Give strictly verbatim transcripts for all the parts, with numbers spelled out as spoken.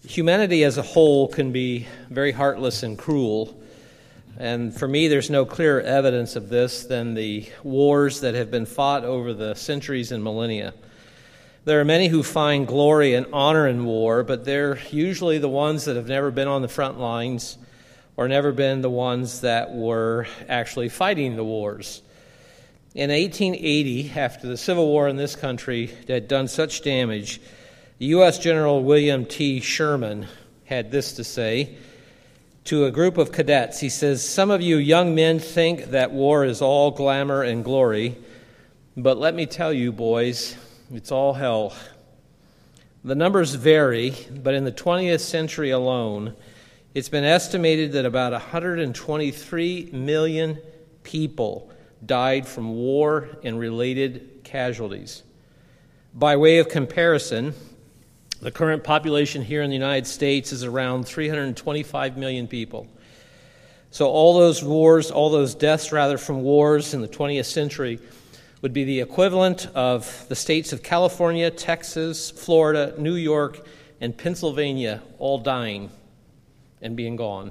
Humanity as a whole can be very heartless and cruel, and for me there's no clearer evidence of this than the wars that have been fought over the centuries and millennia. There are many who find glory and honor in war, but they're usually the ones that have never been on the front lines or never been the ones that were actually fighting the wars. In eighteen eighty, after the Civil War in this country had done such damage, U S General William T. Sherman had this to say to a group of cadets. He says, "Some of you young men think that war is all glamour and glory, but let me tell you, boys, it's all hell." The numbers vary, but in the twentieth century alone, it's been estimated that about one hundred twenty-three million people died from war and related casualties. By way of comparison, the current population here in the United States is around three hundred twenty-five million people. So all those wars, all those deaths rather from wars in the twentieth century would be the equivalent of the states of California, Texas, Florida, New York, and Pennsylvania all dying and being gone.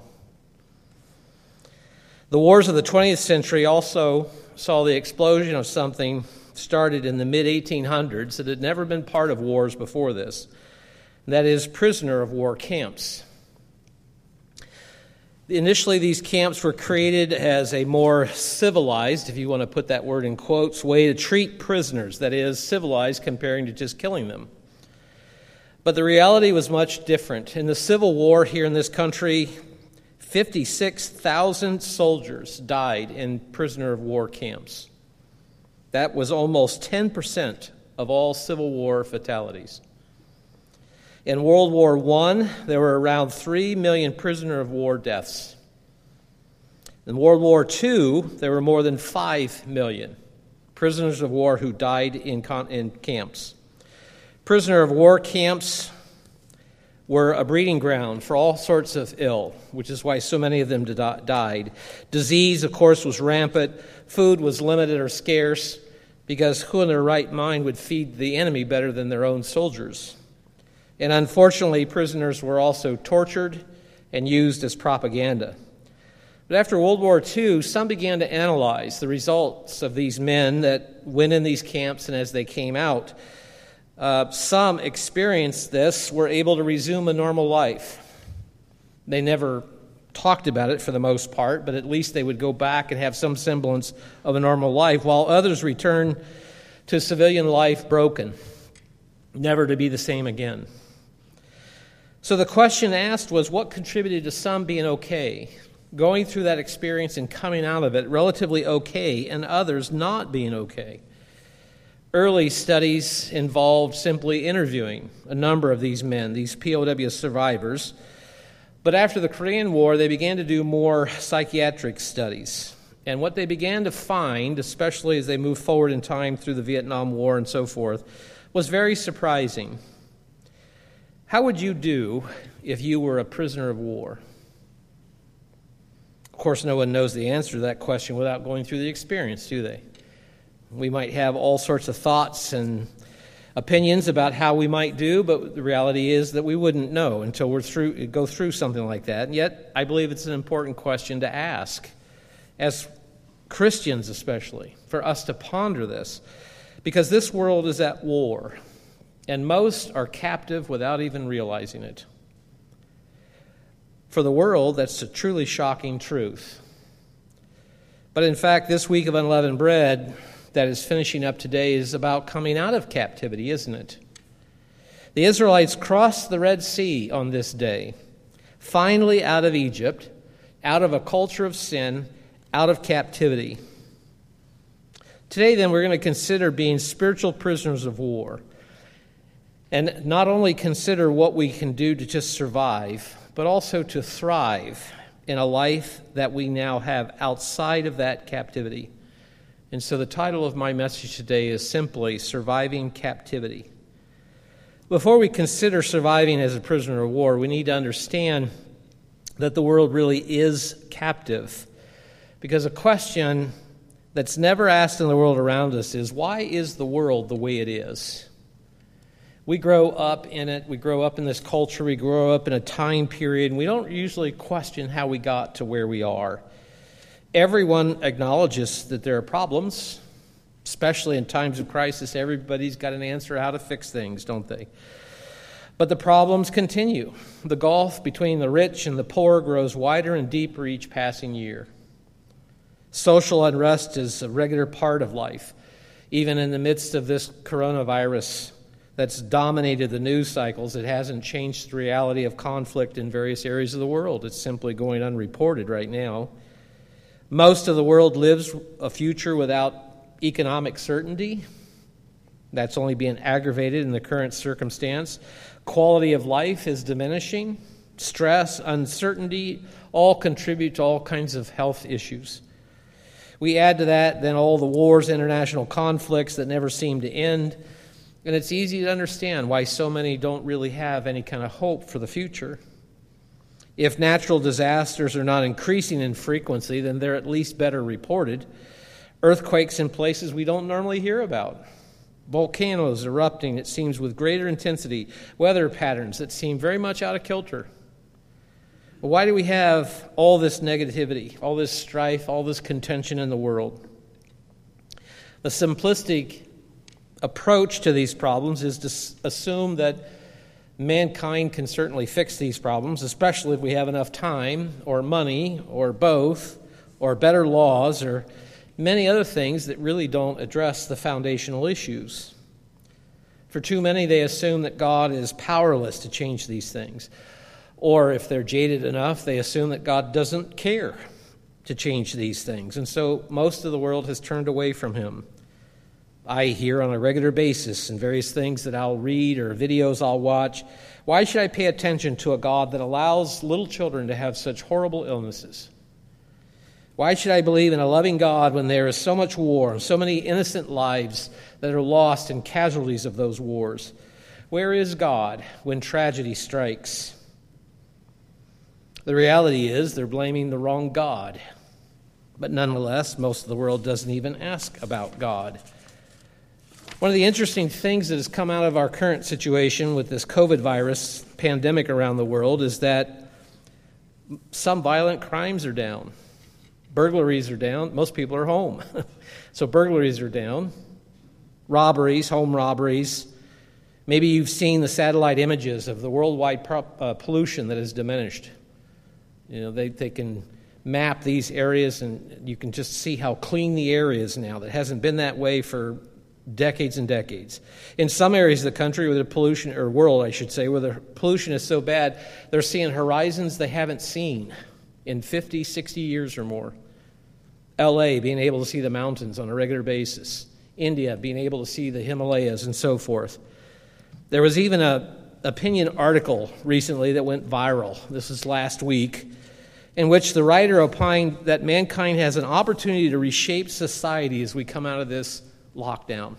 The wars of the twentieth century also saw the explosion of something started in the mid eighteen hundreds that had never been part of wars before this. That is, prisoner of war camps. Initially, these camps were created as a more civilized, if you want to put that word in quotes, way to treat prisoners, that is, civilized comparing to just killing them. But the reality was much different. In the Civil War here in this country, fifty-six thousand soldiers died in prisoner of war camps. That was almost ten percent of all Civil War fatalities. In World War One, there were around three million prisoner of war deaths. In World War Two, there were more than five million prisoners of war who died in, con- in camps. Prisoner of war camps were a breeding ground for all sorts of ill, which is why so many of them died. Disease, of course, was rampant. Food was limited or scarce, because who in their right mind would feed the enemy better than their own soldiers? And unfortunately, prisoners were also tortured and used as propaganda. But after World War Two, some began to analyze the results of these men that went in these camps, and as they came out, uh, some experienced this, were able to resume a normal life. They never talked about it for the most part, but at least they would go back and have some semblance of a normal life, while others returned to civilian life broken, never to be the same again. So the question asked was, what contributed to some being okay, going through that experience and coming out of it relatively okay, and others not being okay? Early studies involved simply interviewing a number of these men, these P O W survivors. But after the Korean War, they began to do more psychiatric studies. And what they began to find, especially as they moved forward in time through the Vietnam War and so forth, was very surprising. How would you do if you were a prisoner of war? Of course, no one knows the answer to that question without going through the experience, do they? We might have all sorts of thoughts and opinions about how we might do, but the reality is that we wouldn't know until we're through, go through something like that. And yet, I believe it's an important question to ask, as Christians especially, for us to ponder this, because this world is at war, and most are captive without even realizing it. For the world, that's a truly shocking truth. But in fact, this week of Unleavened Bread that is finishing up today is about coming out of captivity, isn't it? The Israelites crossed the Red Sea on this day, finally out of Egypt, out of a culture of sin, out of captivity. Today, then, we're going to consider being spiritual prisoners of war, and not only consider what we can do to just survive, but also to thrive in a life that we now have outside of that captivity. And so the title of my message today is simply Surviving Captivity. Before we consider surviving as a prisoner of war, we need to understand that the world really is captive. Because a question that's never asked in the world around us is, why is the world the way it is? We grow up in it. We grow up in this culture. We grow up in a time period, and we don't usually question how we got to where we are. Everyone acknowledges that there are problems, especially in times of crisis. Everybody's got an answer how to fix things, don't they? But the problems continue. The gulf between the rich and the poor grows wider and deeper each passing year. Social unrest is a regular part of life, even in the midst of this coronavirus that's dominated the news cycles. It hasn't changed the reality of conflict in various areas of the world. It's simply going unreported right now. Most of the world lives a future without economic certainty. That's only being aggravated in the current circumstance. Quality of life is diminishing. Stress, uncertainty, all contribute to all kinds of health issues. We add to that then all the wars, international conflicts that never seem to end. And it's easy to understand why so many don't really have any kind of hope for the future. If natural disasters are not increasing in frequency, then they're at least better reported. Earthquakes in places we don't normally hear about. Volcanoes erupting, it seems, with greater intensity. Weather patterns that seem very much out of kilter. But why do we have all this negativity, all this strife, all this contention in the world? The simplistic approach to these problems is to assume that mankind can certainly fix these problems, especially if we have enough time or money or both or better laws or many other things that really don't address the foundational issues. For too many, they assume that God is powerless to change these things. Or if they're jaded enough, they assume that God doesn't care to change these things. And so most of the world has turned away from him. I hear on a regular basis in various things that I'll read or videos I'll watch, why should I pay attention to a God that allows little children to have such horrible illnesses? Why should I believe in a loving God when there is so much war and so many innocent lives that are lost in casualties of those wars? Where is God when tragedy strikes? The reality is they're blaming the wrong God. But nonetheless, most of the world doesn't even ask about God. One of the interesting things that has come out of our current situation with this COVID virus pandemic around the world is that some violent crimes are down. Burglaries are down. Most people are home. So burglaries are down. Robberies, home robberies. Maybe you've seen the satellite images of the worldwide pro- uh, pollution that has diminished. You know, they, they can map these areas and you can just see how clean the air is now. That hasn't been that way for decades and decades. In some areas of the country where the pollution, or world I should say, where the pollution is so bad, they're seeing horizons they haven't seen in fifty, sixty years or more. L A being able to see the mountains on a regular basis. India being able to see the Himalayas and so forth. There was even a opinion article recently that went viral. This was last week, in which the writer opined that mankind has an opportunity to reshape society as we come out of this lockdown.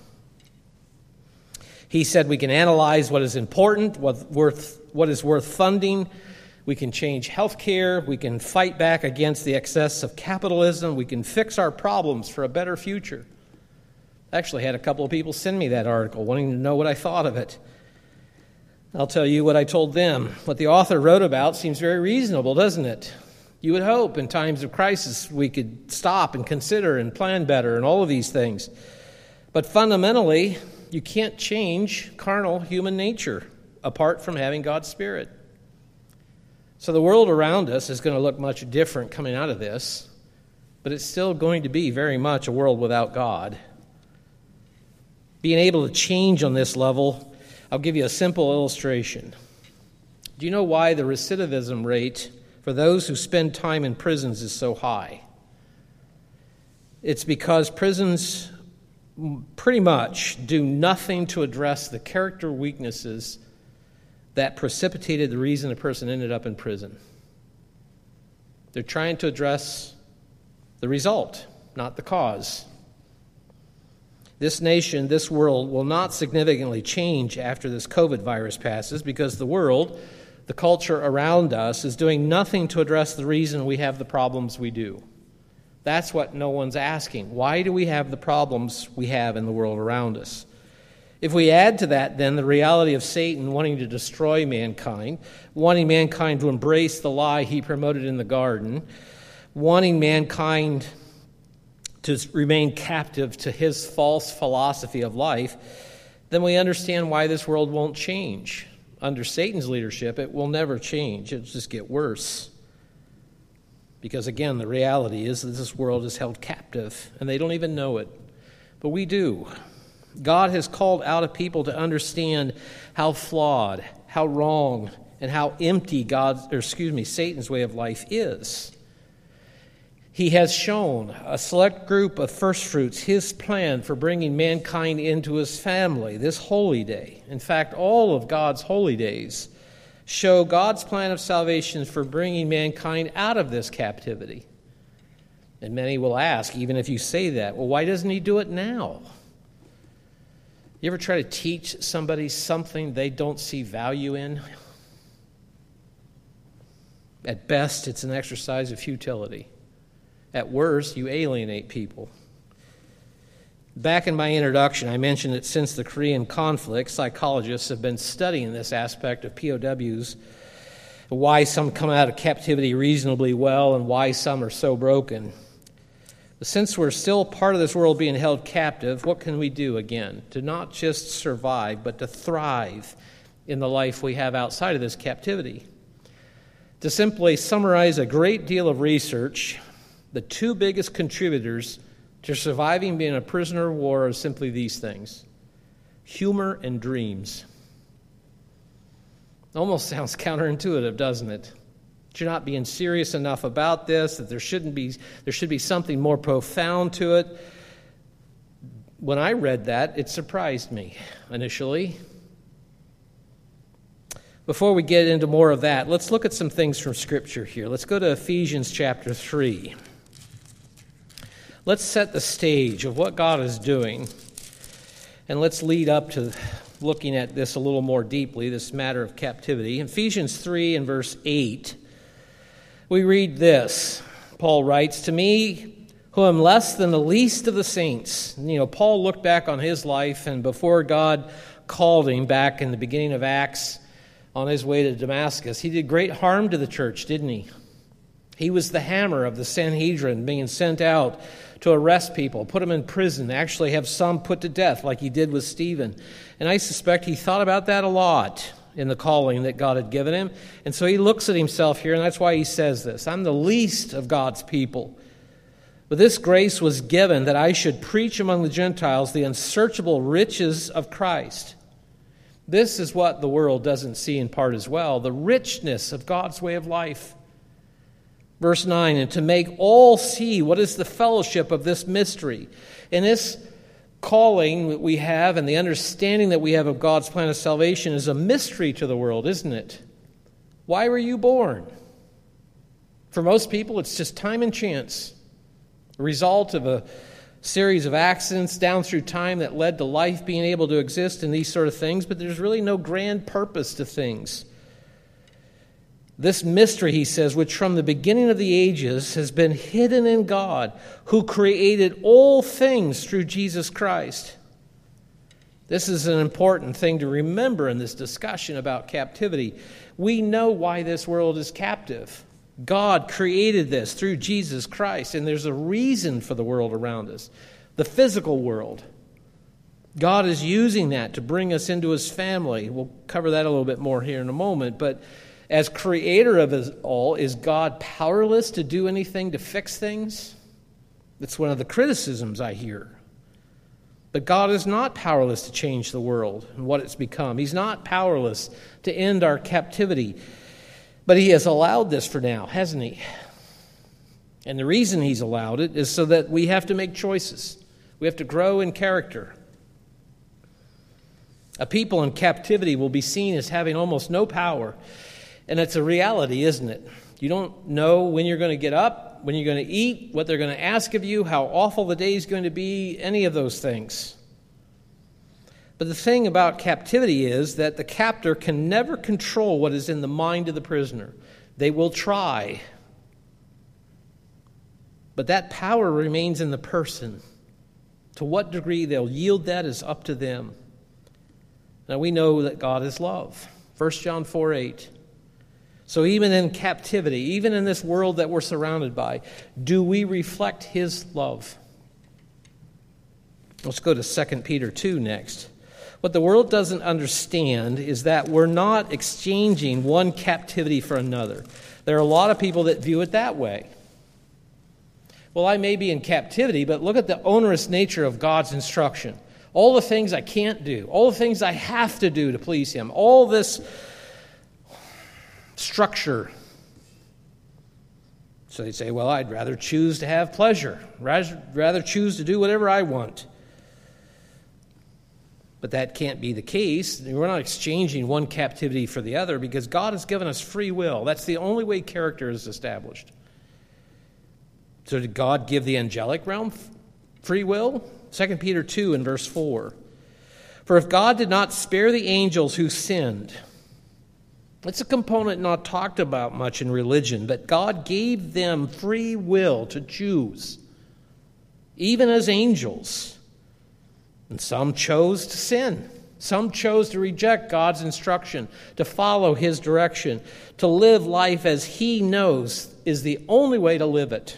He said we can analyze what is important, what worth, what is worth funding. We can change health care. We can fight back against the excess of capitalism. We can fix our problems for a better future. I actually had a couple of people send me that article wanting to know what I thought of it. I'll tell you what I told them. What the author wrote about seems very reasonable, doesn't it? You would hope in times of crisis we could stop and consider and plan better and all of these things. But fundamentally, you can't change carnal human nature apart from having God's Spirit. So the world around us is going to look much different coming out of this, but it's still going to be very much a world without God. Being able to change on this level, I'll give you a simple illustration. Do you know why the recidivism rate for those who spend time in prisons is so high? It's because prisons pretty much do nothing to address the character weaknesses that precipitated the reason a person ended up in prison. They're trying to address the result, not the cause. This nation, this world, will not significantly change after this COVID virus passes because the world, the culture around us, is doing nothing to address the reason we have the problems we do. That's what no one's asking. Why do we have the problems we have in the world around us? If we add to that, then, the reality of Satan wanting to destroy mankind, wanting mankind to embrace the lie he promoted in the garden, wanting mankind to remain captive to his false philosophy of life, then we understand why this world won't change. Under Satan's leadership, it will never change. It'll just get worse. Because, again, the reality is that this world is held captive, and they don't even know it. But we do. God has called out a people to understand how flawed, how wrong, and how empty God's, or excuse me, Satan's way of life is. He has shown a select group of firstfruits his plan for bringing mankind into his family, this holy day. In fact, all of God's holy days show God's plan of salvation for bringing mankind out of this captivity. And many will ask, even if you say that, well, why doesn't he do it now? You ever try to teach somebody something they don't see value in? At best, it's an exercise of futility. At worst, you alienate people. Back in my introduction, I mentioned that since the Korean conflict, psychologists have been studying this aspect of P O Ws, why some come out of captivity reasonably well and why some are so broken. But since we're still part of this world being held captive, what can we do again? To not just survive, but to thrive in the life we have outside of this captivity. To simply summarize a great deal of research, the two biggest contributors to surviving being a prisoner of war are simply these things: humor and dreams. It almost sounds counterintuitive, doesn't it? That you're not being serious enough about this, that there shouldn't be there should be something more profound to it. When I read that, it surprised me initially. Before we get into more of that, let's look at some things from Scripture here. Let's go to Ephesians chapter three. Let's set the stage of what God is doing, and let's lead up to looking at this a little more deeply, this matter of captivity. In Ephesians three and verse eight, we read this. Paul writes, "To me, who am less than the least of the saints." You know, Paul looked back on his life, and before God called him back in the beginning of Acts on his way to Damascus, he did great harm to the church, didn't he? He was the hammer of the Sanhedrin being sent out to arrest people, put them in prison, actually have some put to death like he did with Stephen. And I suspect he thought about that a lot in the calling that God had given him. And so he looks at himself here, and that's why he says this: I'm the least of God's people. But this grace was given that I should preach among the Gentiles the unsearchable riches of Christ. This is what the world doesn't see in part as well, the richness of God's way of life. Verse nine, "And to make all see what is the fellowship of this mystery." And this calling that we have and the understanding that we have of God's plan of salvation is a mystery to the world, isn't it? Why were you born? For most people, it's just time and chance, a result of a series of accidents down through time that led to life being able to exist and these sort of things, but there's really no grand purpose to things. This mystery, he says, which from the beginning of the ages has been hidden in God, who created all things through Jesus Christ. This is an important thing to remember in this discussion about captivity. We know why this world is captive. God created this through Jesus Christ, and there's a reason for the world around us, the physical world. God is using that to bring us into his family. We'll cover that a little bit more here in a moment, but as creator of it all, is God powerless to do anything to fix things? That's one of the criticisms I hear. But God is not powerless to change the world and what it's become. He's not powerless to end our captivity. But he has allowed this for now, hasn't he? And the reason he's allowed it is so that we have to make choices. We have to grow in character. A people in captivity will be seen as having almost no power. And it's a reality, isn't it? You don't know when you're going to get up, when you're going to eat, what they're going to ask of you, how awful the day is going to be, any of those things. But the thing about captivity is that the captor can never control what is in the mind of the prisoner. They will try. But that power remains in the person. To what degree they'll yield that is up to them. Now we know that God is love. First John four eight. So even in captivity, even in this world that we're surrounded by, do we reflect his love? Let's go to Second Peter two next. What the world doesn't understand is that we're not exchanging one captivity for another. There are a lot of people that view it that way. Well, I may be in captivity, but look at the onerous nature of God's instruction. All the things I can't do, all the things I have to do to please him, all this structure. So they say, well, I'd rather choose to have pleasure, rather, rather choose to do whatever I want. But that can't be the case. We're not exchanging one captivity for the other because God has given us free will. That's the only way character is established. So did God give the angelic realm free will? Second Peter two and verse four. For if God did not spare the angels who sinned, it's a component not talked about much in religion, but God gave them free will to choose, even as angels. And some chose to sin. Some chose to reject God's instruction, to follow his direction, to live life as he knows is the only way to live it.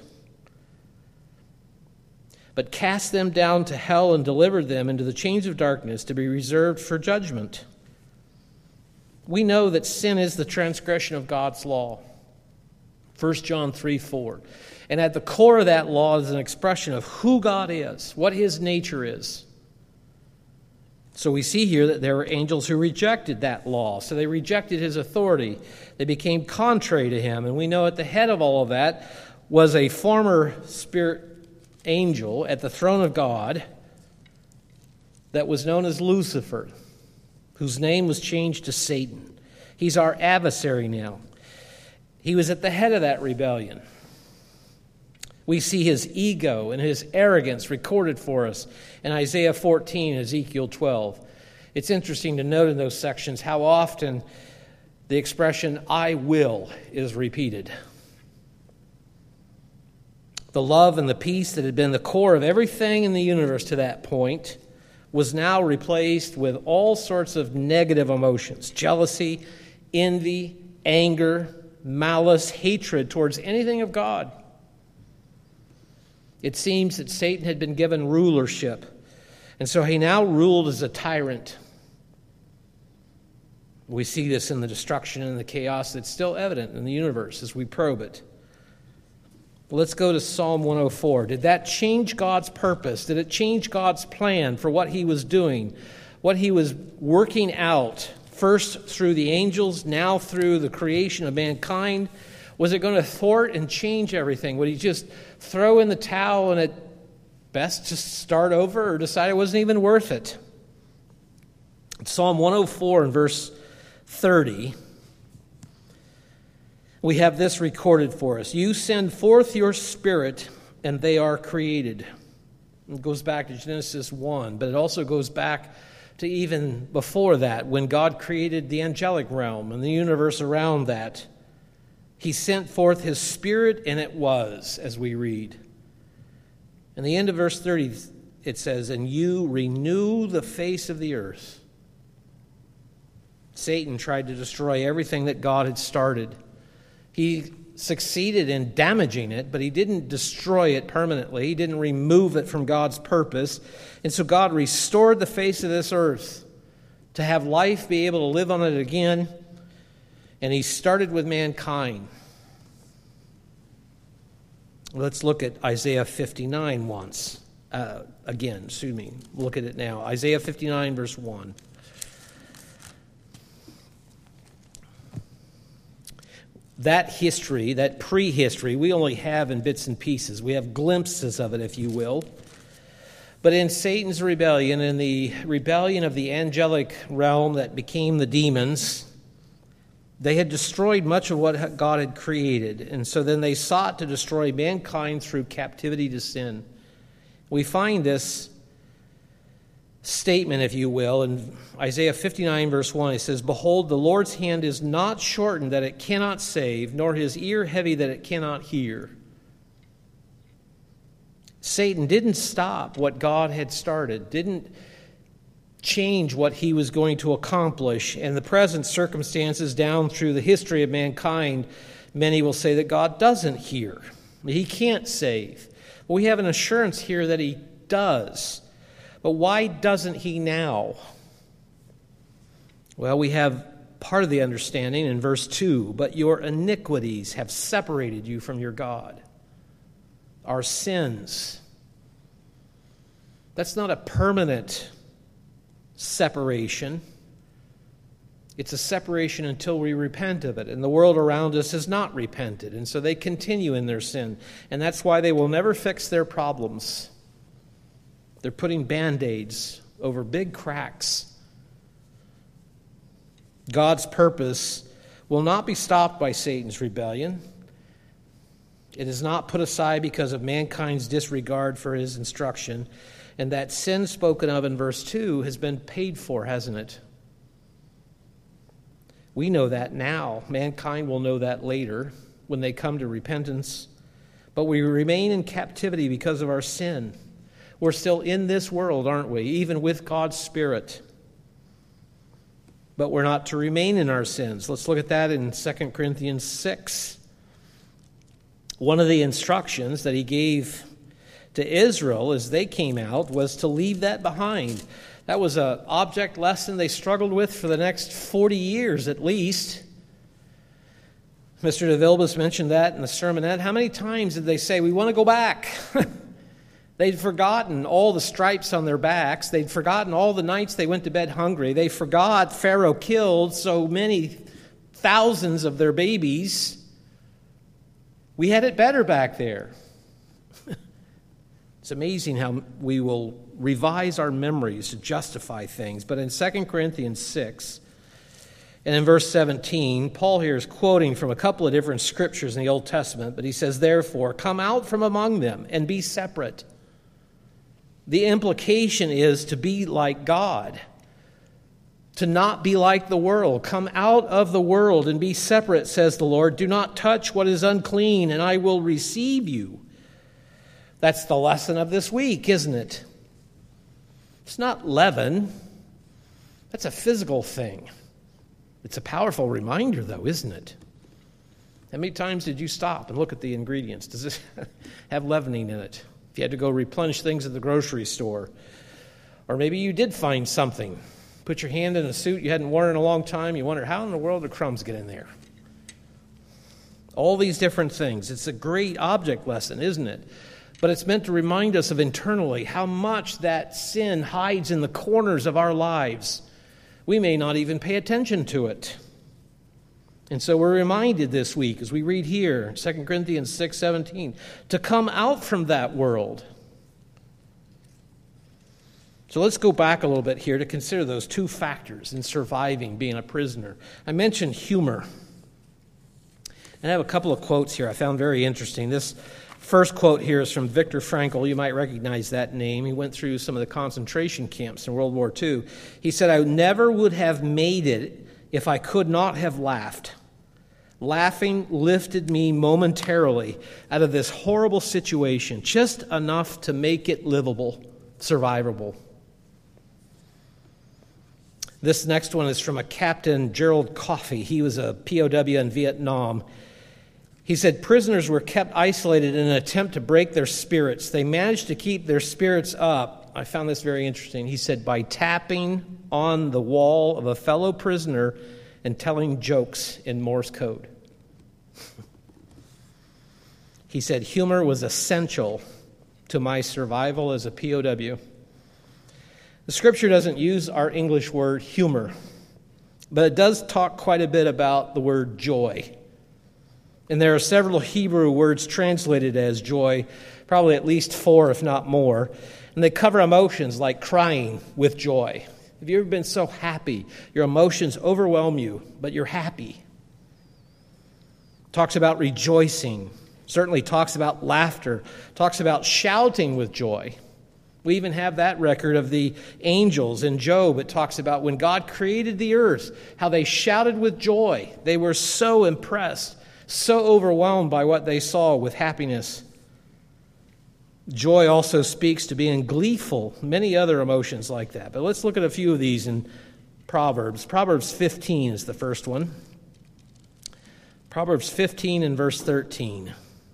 But cast them down to hell and delivered them into the chains of darkness to be reserved for judgment. We know that sin is the transgression of God's law. First John three four. And at the core of that law is an expression of who God is, what his nature is. So we see here that there were angels who rejected that law. So they rejected his authority. They became contrary to him. And we know at the head of all of that was a former spirit angel at the throne of God that was known as Lucifer, whose name was changed to Satan. He's our adversary now. He was at the head of that rebellion. We see his ego and his arrogance recorded for us in Isaiah fourteen and Ezekiel twelve. It's interesting to note in those sections how often the expression, I will, is repeated. The love and the peace that had been the core of everything in the universe to that point was now replaced with all sorts of negative emotions. Jealousy, envy, anger, malice, hatred towards anything of God. It seems that Satan had been given rulership, and so he now ruled as a tyrant. We see this in the destruction and the chaos that's still evident in the universe as we probe it. Let's go to Psalm one oh four. Did that change God's purpose? Did it change God's plan for what he was doing, what he was working out, first through the angels, now through the creation of mankind? Was it going to thwart and change everything? Would he just throw in the towel and at best just start over, or decide it wasn't even worth it? Psalm one oh four and verse thirty, we have this recorded for us. You send forth your spirit, and they are created. It goes back to Genesis one, but it also goes back to even before that, when God created the angelic realm and the universe around that. He sent forth his spirit, and it was, as we read. In the end of verse thirty, it says, and you renew the face of the earth. Satan tried to destroy everything that God had started. He succeeded in damaging it, but he didn't destroy it permanently. He didn't remove it from God's purpose. And so God restored the face of this earth to have life be able to live on it again. And he started with mankind. Let's look at Isaiah fifty-nine once. Uh, again, excuse me. Look at it now. Isaiah fifty-nine, verse one. That history, that prehistory, we only have in bits and pieces. We have glimpses of it, if you will. But in Satan's rebellion, in the rebellion of the angelic realm that became the demons, they had destroyed much of what God had created. And so then they sought to destroy mankind through captivity to sin. We find this statement, if you will, in Isaiah fifty-nine, verse one. It says, behold, the Lord's hand is not shortened that it cannot save, nor his ear heavy that it cannot hear. Satan didn't stop what God had started, didn't change what he was going to accomplish. And the present circumstances down through the history of mankind, many will say that God doesn't hear. He can't save. Well, we have an assurance here that he does. But why doesn't he now? Well, we have part of the understanding in verse two. But your iniquities have separated you from your God. Our sins. That's not a permanent separation. It's a separation until we repent of it. And the world around us has not repented. And so they continue in their sin. And that's why they will never fix their problems. They're putting Band-Aids over big cracks. God's purpose will not be stopped by Satan's rebellion. It is not put aside because of mankind's disregard for his instruction. And that sin spoken of in verse two has been paid for, hasn't it? We know that now. Mankind will know that later when they come to repentance. But we remain in captivity because of our sin. We're still in this world, aren't we? Even with God's Spirit. But we're not to remain in our sins. Let's look at that in Second Corinthians six. One of the instructions that he gave to Israel as they came out was to leave that behind. That was an object lesson they struggled with for the next forty years at least. Mister de Vilbus mentioned that in the sermonette. How many times did they say, we want to go back? They'd forgotten all the stripes on their backs. They'd forgotten all the nights they went to bed hungry. They forgot Pharaoh killed so many thousands of their babies. We had it better back there. It's amazing how we will revise our memories to justify things. But in Second Corinthians six, and in verse seventeen, Paul here is quoting from a couple of different scriptures in the Old Testament, but he says, therefore, come out from among them and be separate. The implication is to be like God, to not be like the world. Come out of the world and be separate, says the Lord. Do not touch what is unclean, and I will receive you. That's the lesson of this week, isn't it? It's not leaven. That's a physical thing. It's a powerful reminder, though, isn't it? How many times did you stop and look at the ingredients? Does this have leavening in it? If you had to go replenish things at the grocery store. Or maybe you did find something. Put your hand in a suit you hadn't worn in a long time. You wondered, how in the world did crumbs get in there? All these different things. It's a great object lesson, isn't it? But it's meant to remind us of internally how much that sin hides in the corners of our lives. We may not even pay attention to it. And so we're reminded this week, as we read here, Second Corinthians six seventeen, to come out from that world. So let's go back a little bit here to consider those two factors in surviving being a prisoner. I mentioned humor. And I have a couple of quotes here I found very interesting. This first quote here is from Viktor Frankl. You might recognize that name. He went through some of the concentration camps in World War Two. He said, I never would have made it if I could not have laughed. Laughing lifted me momentarily out of this horrible situation, just enough to make it livable, survivable. This next one is from a Captain Gerald Coffey. He was a P O W in Vietnam. He said, prisoners were kept isolated in an attempt to break their spirits. They managed to keep their spirits up. I found this very interesting. He said, by tapping on the wall of a fellow prisoner and telling jokes in Morse code. He said, humor was essential to my survival as a P O W. The scripture doesn't use our English word humor, but it does talk quite a bit about the word joy. And there are several Hebrew words translated as joy, probably at least four, if not more. And they cover emotions like crying with joy. Have you ever been so happy? Your emotions overwhelm you, but you're happy. Talks about rejoicing. Certainly talks about laughter. Talks about shouting with joy. We even have that record of the angels in Job. It talks about when God created the earth, how they shouted with joy. They were so impressed, so overwhelmed by what they saw with happiness. Joy also speaks to being gleeful, many other emotions like that. But let's look at a few of these in Proverbs. Proverbs fifteen is the first one. Proverbs fifteen and verse thirteen.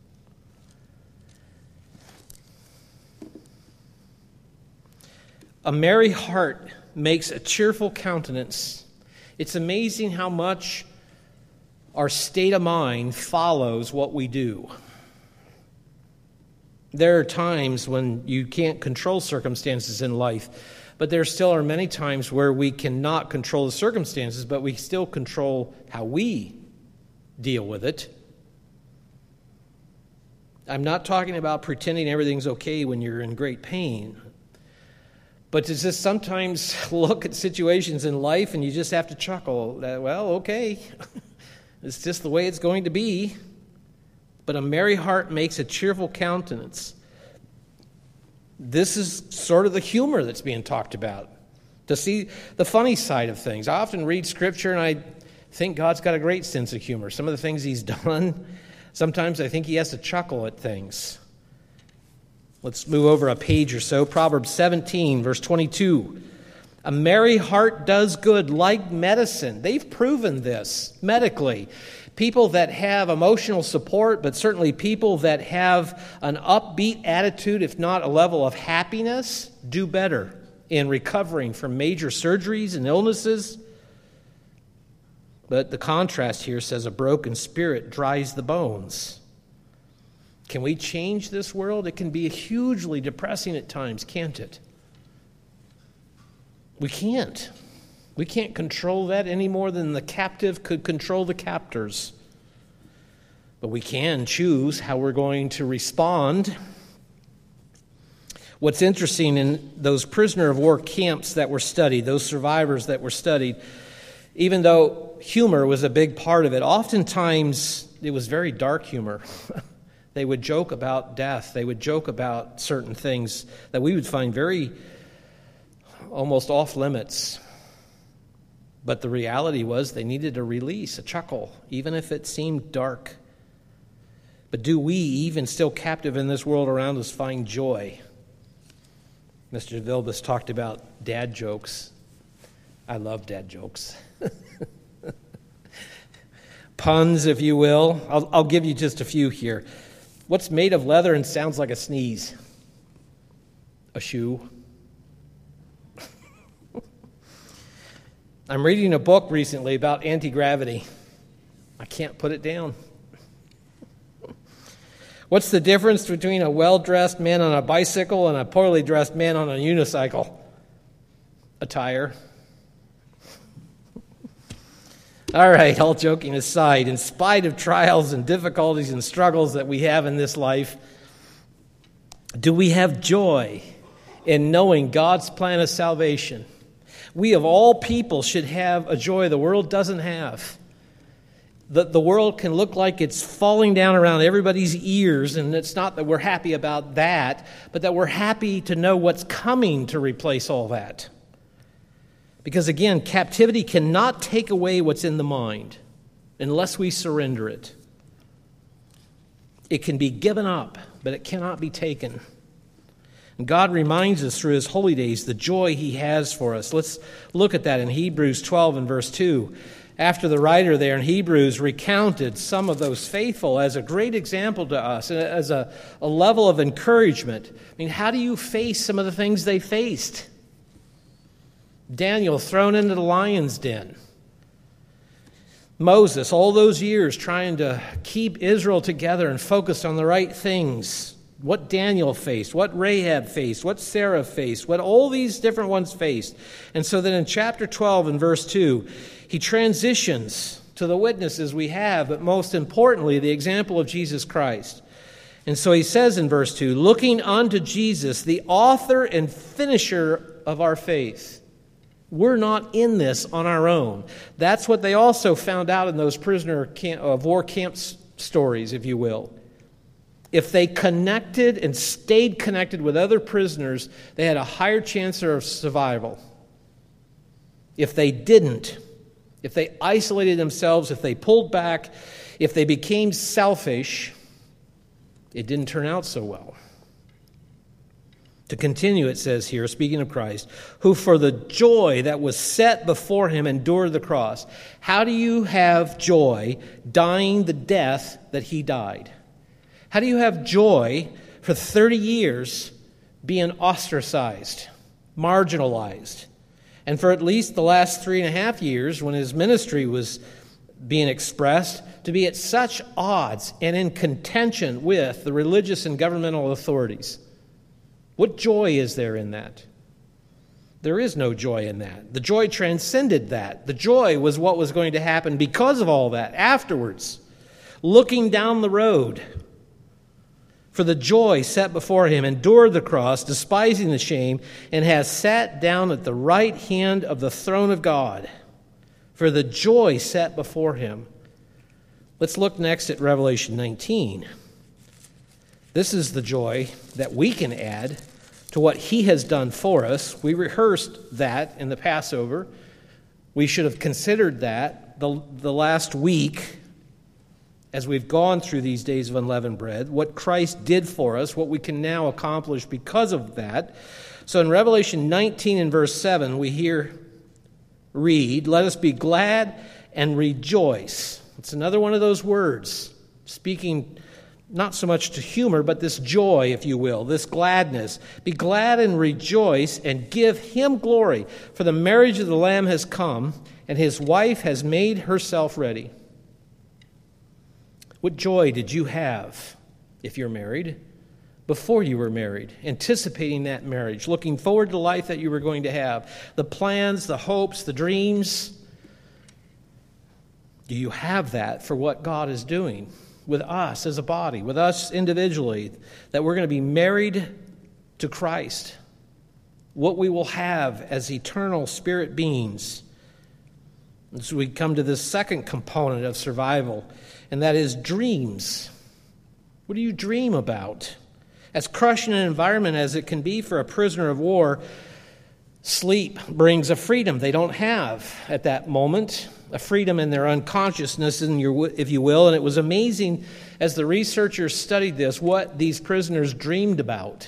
A merry heart makes a cheerful countenance. It's amazing how much our state of mind follows what we do. There are times when you can't control circumstances in life, but there still are many times where we cannot control the circumstances, but we still control how we deal with it. I'm not talking about pretending everything's okay when you're in great pain, but to just sometimes look at situations in life and you just have to chuckle that, well, okay, it's just the way it's going to be. But a merry heart makes a cheerful countenance. This is sort of the humor that's being talked about. To see the funny side of things. I often read Scripture and I think God's got a great sense of humor. Some of the things He's done, sometimes I think He has to chuckle at things. Let's move over a page or so. Proverbs seventeen, verse twenty-two. A merry heart does good like medicine. They've proven this medically. People that have emotional support, but certainly people that have an upbeat attitude, if not a level of happiness, do better in recovering from major surgeries and illnesses. But the contrast here says a broken spirit dries the bones. Can we change this world? It can be hugely depressing at times, can't it? We can't. We can't control that any more than the captive could control the captors. But we can choose how we're going to respond. What's interesting in those prisoner of war camps that were studied, those survivors that were studied, even though humor was a big part of it, oftentimes it was very dark humor. They would joke about death. They would joke about certain things that we would find very almost off limits. But the reality was they needed a release, a chuckle, even if it seemed dark. But do we, even still captive in this world around us, find joy? Mister Vilbus talked about dad jokes. I love dad jokes. Puns, if you will. I'll, I'll give you just a few here. What's made of leather and sounds like a sneeze? A shoe. I'm reading a book recently about anti-gravity. I can't put it down. What's the difference between a well-dressed man on a bicycle and a poorly dressed man on a unicycle? A tire. All right, all joking aside, in spite of trials and difficulties and struggles that we have in this life, do we have joy in knowing God's plan of salvation? We of all people should have a joy the world doesn't have. The, the world can look like it's falling down around everybody's ears, and it's not that we're happy about that, but that we're happy to know what's coming to replace all that. Because again, captivity cannot take away what's in the mind unless we surrender it. It can be given up, but it cannot be taken. And God reminds us through His holy days the joy He has for us. Let's look at that in Hebrews twelve and verse two. After the writer there in Hebrews recounted some of those faithful as a great example to us, as a, a level of encouragement. I mean, how do you face some of the things they faced? Daniel thrown into the lion's den. Moses, all those years trying to keep Israel together and focused on the right things. What Daniel faced, what Rahab faced, what Sarah faced, what all these different ones faced. And so then in chapter twelve and verse two, he transitions to the witnesses we have, but most importantly, the example of Jesus Christ. And so he says in verse two, looking unto Jesus, the author and finisher of our faith. We're not in this on our own. That's what they also found out in those prisoner of war camp stories, if you will. If they connected and stayed connected with other prisoners, they had a higher chance of survival. If they didn't, if they isolated themselves, if they pulled back, if they became selfish, it didn't turn out so well. To continue, it says here, speaking of Christ, who for the joy that was set before him endured the cross. How do you have joy dying the death that he died? How do you have joy for thirty years being ostracized, marginalized, and for at least the last three and a half years when his ministry was being expressed, to be at such odds and in contention with the religious and governmental authorities? What joy is there in that? There is no joy in that. The joy transcended that. The joy was what was going to happen because of all that afterwards. Looking down the road, for the joy set before him, endured the cross, despising the shame, and has sat down at the right hand of the throne of God. For the joy set before him. Let's look next at Revelation nineteen. This is the joy that we can add to what he has done for us. We rehearsed that in the Passover. We should have considered that the, the last week as we've gone through these days of unleavened bread, what Christ did for us, what we can now accomplish because of that. So in Revelation nineteen and verse seven, we hear, read, let us be glad and rejoice. It's another one of those words, speaking not so much to humor, but this joy, if you will, this gladness. Be glad and rejoice and give him glory, for the marriage of the Lamb has come, and his wife has made herself ready. What joy did you have, if you're married, before you were married, anticipating that marriage, looking forward to the life that you were going to have, the plans, the hopes, the dreams? Do you have that for what God is doing with us as a body, with us individually, that we're going to be married to Christ, what we will have as eternal spirit beings? And so we come to this second component of survival, and that is dreams. What do you dream about? As crushing an environment as it can be for a prisoner of war, sleep brings a freedom they don't have at that moment, a freedom in their unconsciousness, in your, if you will. And it was amazing as the researchers studied this, what these prisoners dreamed about.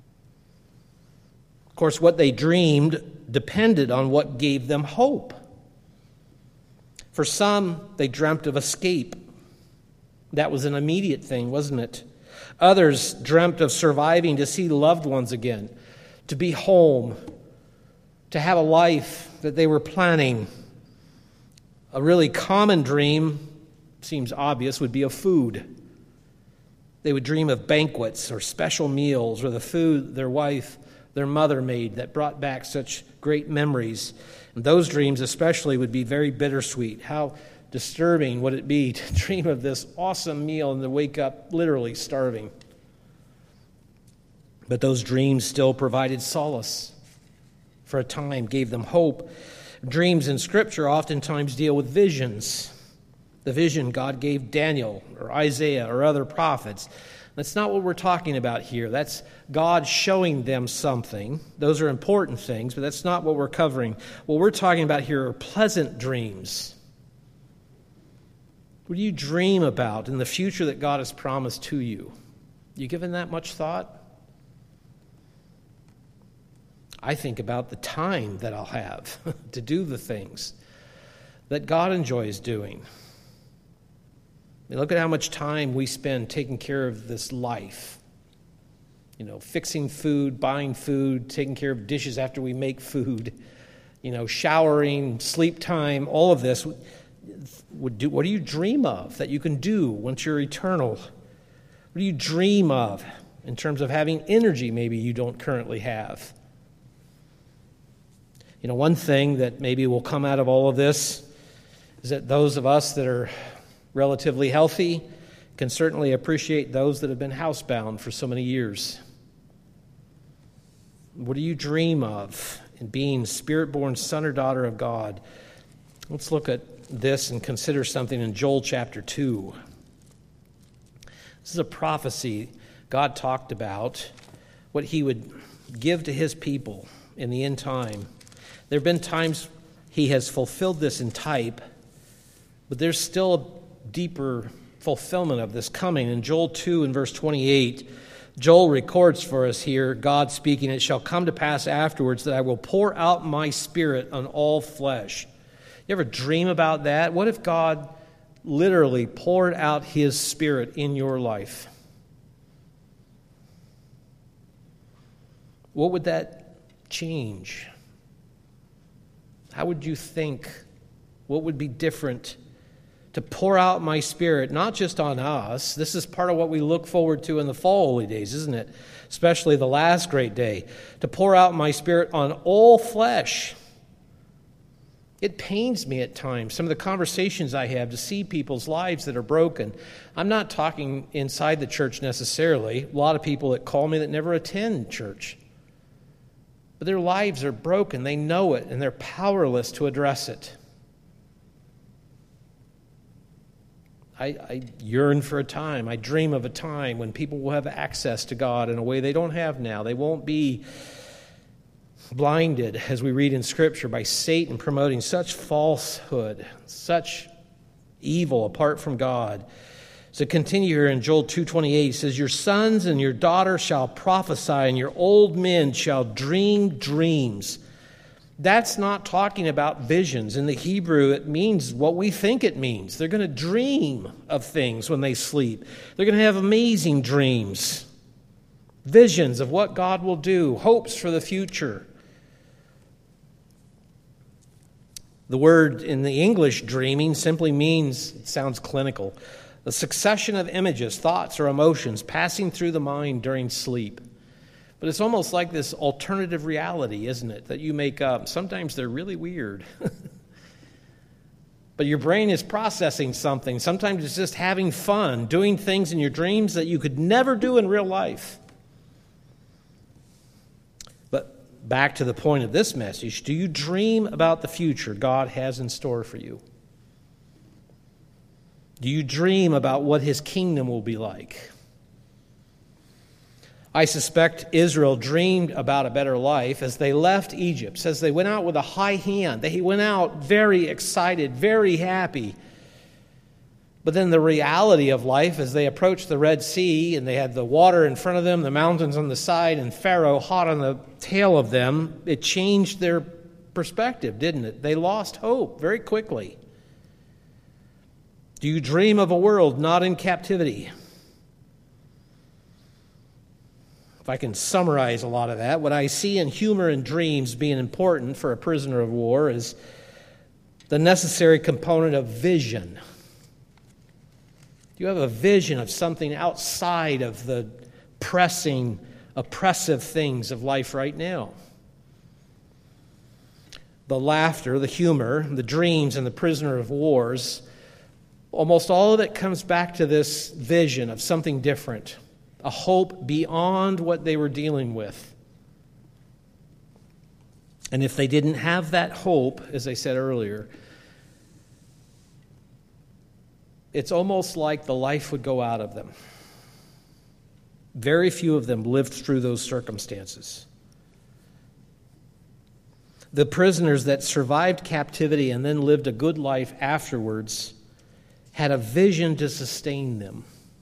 Of course, what they dreamed depended on what gave them hope. For some, they dreamt of escape. That was an immediate thing, wasn't it? Others dreamt of surviving to see loved ones again, to be home, to have a life that they were planning. A really common dream, seems obvious, would be of food. They would dream of banquets or special meals or the food their wife, their mother made that brought back such great memories. And those dreams especially would be very bittersweet. How disturbing would it be to dream of this awesome meal and to wake up literally starving? But those dreams still provided solace for a time, gave them hope. Dreams in Scripture oftentimes deal with visions. The vision God gave Daniel or Isaiah or other prophets. That's not what we're talking about here. That's God showing them something. Those are important things, but that's not what we're covering. What we're talking about here are pleasant dreams. What do you dream about in the future that God has promised to you? You given that much thought? I think about the time that I'll have to do the things that God enjoys doing. I mean, look at how much time we spend taking care of this life. You know, fixing food, buying food, taking care of dishes after we make food, you know, showering, sleep time, all of this. Would do, what do you dream of that you can do once you're eternal? What do you dream of in terms of having energy maybe you don't currently have? You know, one thing that maybe will come out of all of this is that those of us that are relatively healthy can certainly appreciate those that have been housebound for so many years. What do you dream of in being spirit-born son or daughter of God? Let's look at this and consider something in Joel chapter two. This is a prophecy God talked about, what he would give to his people in the end time. There have been times he has fulfilled this in type, but there's still a deeper fulfillment of this coming. In Joel two and verse twenty-eight, Joel records for us here, God speaking, "It shall come to pass afterwards that I will pour out my Spirit on all flesh." You ever dream about that? What if God literally poured out His Spirit in your life? What would that change? How would you think? What would be different? To pour out my Spirit, not just on us. This is part of what we look forward to in the fall holy days, isn't it? Especially the last great day. To pour out my Spirit on all flesh. It pains me at times, some of the conversations I have, to see people's lives that are broken. I'm not talking inside the church necessarily. A lot of people that call me that never attend church. But their lives are broken. They know it, and they're powerless to address it. I, I yearn for a time. I dream of a time when people will have access to God in a way they don't have now. They won't be blinded, as we read in Scripture, by Satan promoting such falsehood, such evil apart from God. So continue here in Joel two twenty-eight. He says, "Your sons and your daughters shall prophesy, and your old men shall dream dreams." That's not talking about visions. In the Hebrew, it means what we think it means. They're going to dream of things when they sleep. They're going to have amazing dreams, visions of what God will do, hopes for the future. The word in the English dreaming simply means, it sounds clinical, a succession of images, thoughts, or emotions passing through the mind during sleep. But it's almost like this alternative reality, isn't it, that you make up. Sometimes they're really weird. But your brain is processing something. Sometimes it's just having fun, doing things in your dreams that you could never do in real life. But back to the point of this message, do you dream about the future God has in store for you? Do you dream about what His kingdom will be like? I suspect Israel dreamed about a better life as they left Egypt. It says they went out with a high hand. They went out very excited, very happy. But then the reality of life, as they approached the Red Sea and they had the water in front of them, the mountains on the side, and Pharaoh hot on the tail of them, it changed their perspective, didn't it? They lost hope very quickly. Do you dream of a world not in captivity? If I can summarize a lot of that, what I see in humor and dreams being important for a prisoner of war is the necessary component of vision. Do you have a vision of something outside of the pressing, oppressive things of life right now? The laughter, the humor, the dreams, and the prisoner of wars, almost all of it comes back to this vision of something different. A hope beyond what they were dealing with. And if they didn't have that hope, as I said earlier, it's almost like the life would go out of them. Very few of them lived through those circumstances. The prisoners that survived captivity and then lived a good life afterwards had a vision to sustain them.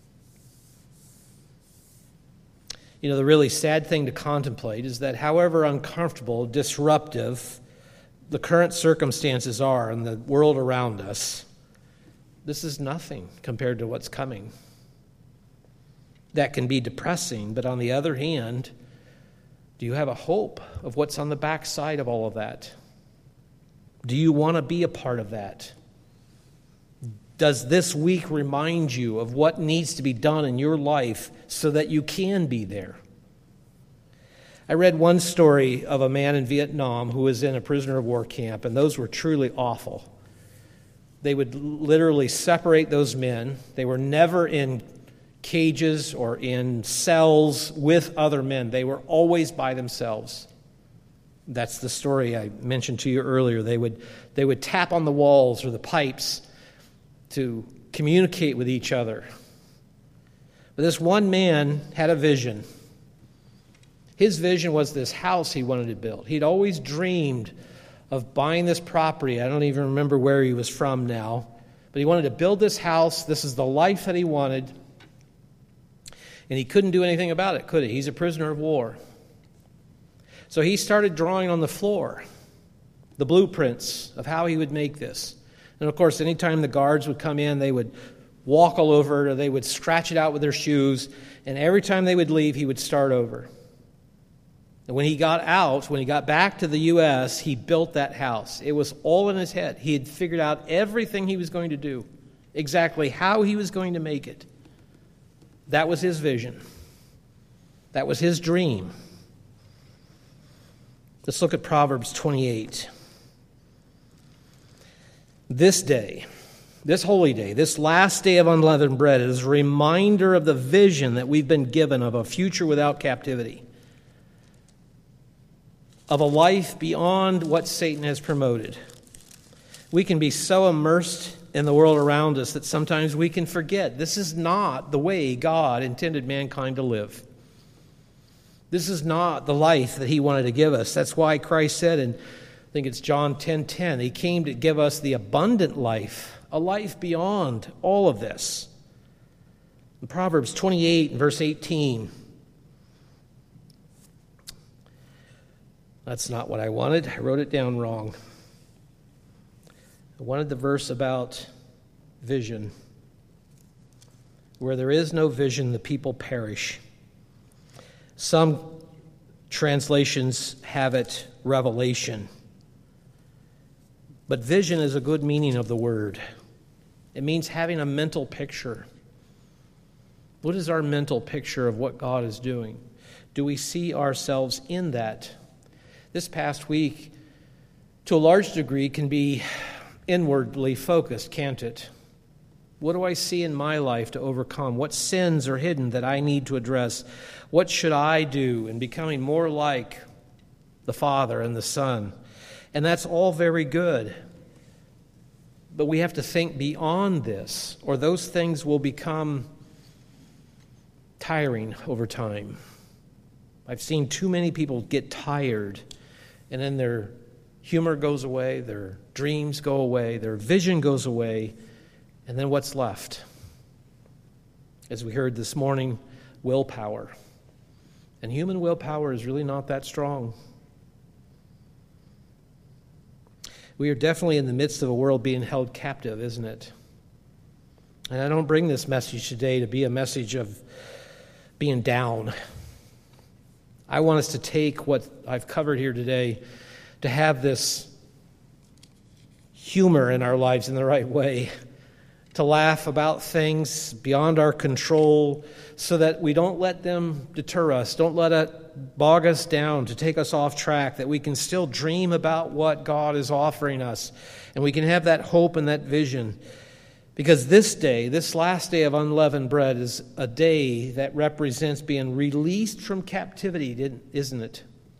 You know, the really sad thing to contemplate is that however uncomfortable, disruptive the current circumstances are in the world around us, this is nothing compared to what's coming. That can be depressing, but on the other hand, do you have a hope of what's on the backside of all of that? Do you want to be a part of that? Does this week remind you of what needs to be done in your life so that you can be there? I read one story of a man in Vietnam who was in a prisoner of war camp, and those were truly awful. They would literally separate those men. They were never in cages or in cells with other men. They were always by themselves. That's the story I mentioned to you earlier. They would, they would tap on the walls or the pipes to communicate with each other. But this one man had a vision. His vision was this house he wanted to build. He'd always dreamed of buying this property. I don't even remember where he was from now. But he wanted to build this house. This is the life that he wanted. And he couldn't do anything about it, could he? He's a prisoner of war. So he started drawing on the floor the blueprints of how he would make this. And of course, anytime the guards would come in, they would walk all over it, or they would scratch it out with their shoes. And every time they would leave, he would start over. And when he got out, when he got back to the U S, he built that house. It was all in his head. He had figured out everything he was going to do, exactly how he was going to make it. That was his vision. That was his dream. Let's look at Proverbs twenty-eight. This day, this holy day, this last day of unleavened bread is a reminder of the vision that we've been given of a future without captivity, of a life beyond what Satan has promoted. We can be so immersed in the world around us that sometimes we can forget this is not the way God intended mankind to live. This is not the life that he wanted to give us. That's why Christ said, and I think it's John ten ten, he came to give us the abundant life, a life beyond all of this. In Proverbs twenty-eight and verse eighteen, that's not what I wanted. I wrote it down wrong. I wanted the verse about vision. Where there is no vision, the people perish. Some translations have it revelation. But vision is a good meaning of the word. It means having a mental picture. What is our mental picture of what God is doing? Do we see ourselves in that? This past week, to a large degree, can be inwardly focused, can't it? What do I see in my life to overcome? What sins are hidden that I need to address? What should I do in becoming more like the Father and the Son? And that's all very good. But we have to think beyond this, or those things will become tiring over time. I've seen too many people get tired, and then their humor goes away, their dreams go away, their vision goes away, and then what's left? As we heard this morning, willpower. And human willpower is really not that strong. We are definitely in the midst of a world being held captive, isn't it? And I don't bring this message today to be a message of being down. I want us to take what I've covered here today to have this humor in our lives in the right way, to laugh about things beyond our control so that we don't let them deter us, don't let it bog us down, to take us off track, that we can still dream about what God is offering us, and we can have that hope and that vision. Because this day, this last day of unleavened bread, is a day that represents being released from captivity, isn't it?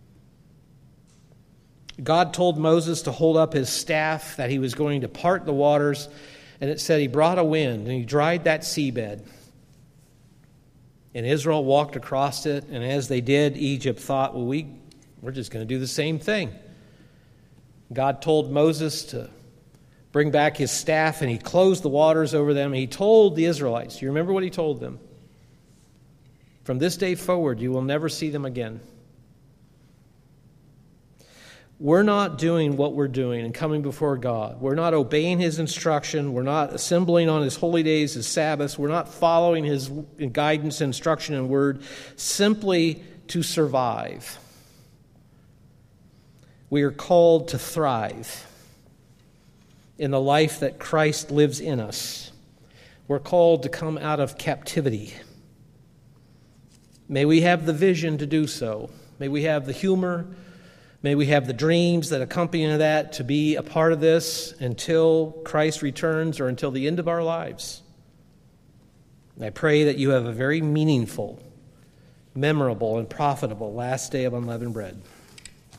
God told Moses to hold up his staff, that he was going to part the waters, and it said he brought a wind and he dried that seabed. And Israel walked across it, and as they did, Egypt thought, well, we, we're just going to do the same thing. God told Moses to bring back his staff, and he closed the waters over them. And he told the Israelites, do you remember what he told them? From this day forward, you will never see them again. We're not doing what we're doing and coming before God. We're not obeying his instruction. We're not assembling on his holy days, his Sabbaths. We're not following his guidance, instruction, and word simply to survive. We are called to thrive in the life that Christ lives in us. We're called to come out of captivity. May we have the vision to do so. May we have the humor. May we have the dreams that accompany that to be a part of this until Christ returns or until the end of our lives. I pray that you have a very meaningful, memorable, and profitable last day of unleavened bread.